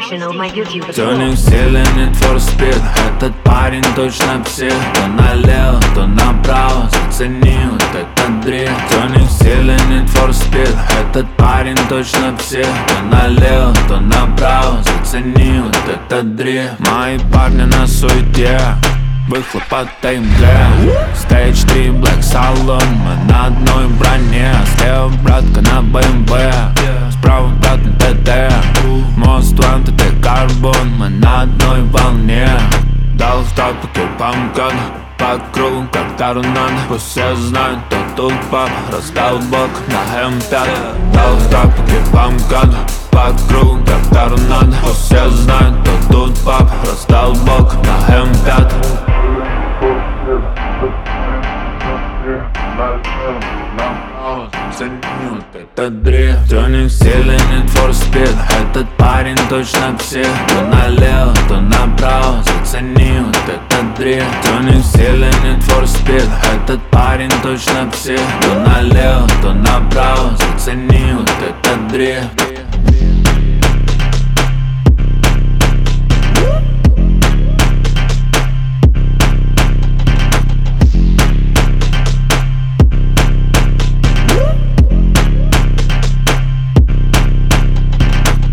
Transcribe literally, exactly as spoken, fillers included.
information on my YouTube. Тюнинг стиля Need for Speed. Этот парень точно псих. То налево, то направо. Зацени вот этот дрифт. Тюнинг стиля Need for Speed. Этот парень точно псих. То налево, то направо. Зацени вот этот дрифт. Мои парни на суете. Выхлоп от эй эм джи. Stage три Black Salon. Мы на одной броне. Слева братка на бэ эм вэ. Справа брат на тэ тэ. Мост One тэ тэ Carbon. Мы на одной волне. Дал в тропике памкан. По кругу как торнадо. Пусть все знают, кто тут пап. Раздал бок на эм пять. Дал в тропике памкан. По кругу как торнадо. Пусть все знают, кто тут пап. Раздал бок на эм пять. Этот дрифт. Тюнинг стиля Need for Speed. Этот парень точно псих. То налево, то направо. Зацени вот этот дрифт. Тюнинг стиля Need for Speed. Этот парень точно псих. То налево, то направо. Зацени вот этот дрифт.